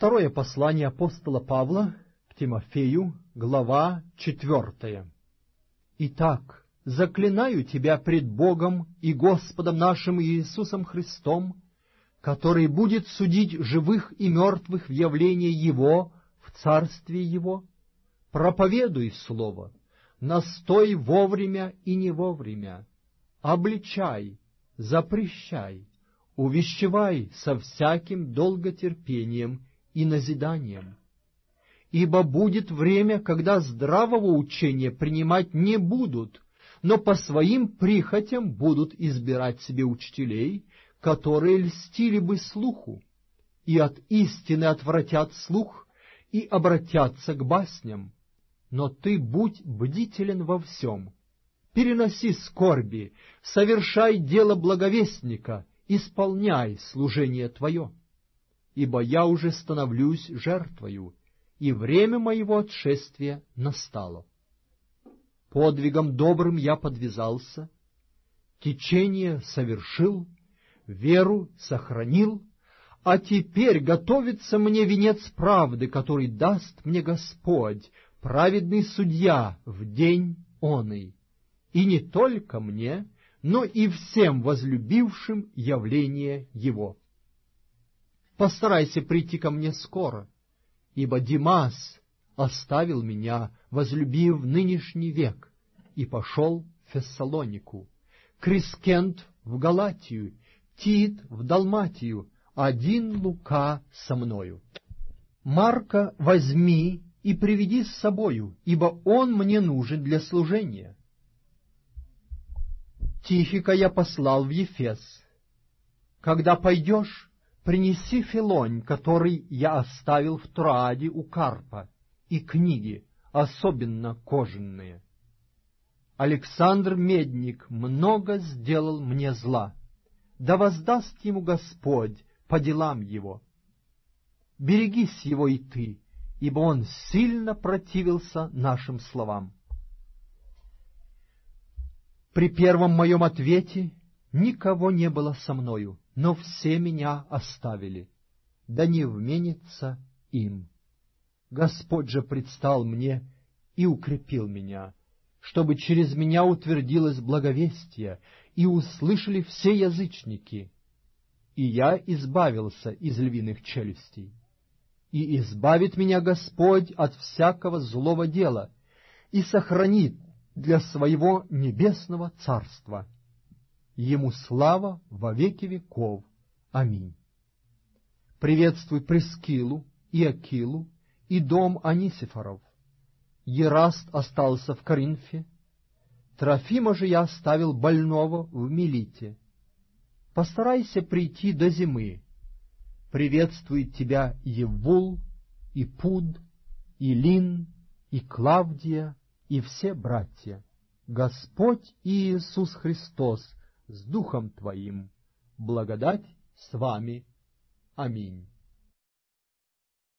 Второе послание апостола Павла к Тимофею, глава 4. Итак, заклинаю тебя пред Богом и Господом нашим Иисусом Христом, который будет судить живых и мертвых в явлении Его, в Царстве Его, проповедуй Слово, настой вовремя и не вовремя, обличай, запрещай, увещевай со всяким долготерпением и назиданием. Ибо будет время, когда здравого учения принимать не будут, но по своим прихотям будут избирать себе учителей, которые льстили бы слуху, и от истины отвратят слух и обратятся к басням. Но ты будь бдителен во всем, переноси скорби, совершай дело благовестника, исполняй служение твое. Ибо я уже становлюсь жертвою, и время моего отшествия настало. Подвигом добрым я подвязался, течение совершил, веру сохранил, а теперь готовится мне венец правды, который даст мне Господь, праведный судья, в день оный, и не только мне, но и всем возлюбившим явление Его. Постарайся прийти ко мне скоро, ибо Димас оставил меня, возлюбив нынешний век, и пошел в Фессалонику, Крискент в Галатию, Тит в Далматию, один Лука со мною. Марка возьми и приведи с собою, ибо он мне нужен для служения. Тихика я послал в Ефес. Когда пойдешь, принеси филонь, который я оставил в Троаде у Карпа, и книги, особенно кожаные. Александр Медник много сделал мне зла, да воздаст ему Господь по делам его. Берегись его и ты, ибо он сильно противился нашим словам. При первом моем ответе никого не было со мною, но все меня оставили, да не вменится им. Господь же предстал мне и укрепил меня, чтобы через меня утвердилось благовестие, и услышали все язычники, и я избавился из львиных челюстей. И избавит меня Господь от всякого злого дела, и сохранит для своего небесного царства. Ему слава во веки веков. Аминь. Приветствуй Прискилу и Акилу и дом Анисифоров. Ераст остался в Коринфе. Трофима же я оставил больного в Милите. Постарайся прийти до зимы. Приветствует тебя Еввул, и Пуд, и Лин, и Клавдия, и все братья. Господь Иисус Христос с Духом твоим. Благодать с вами. Аминь.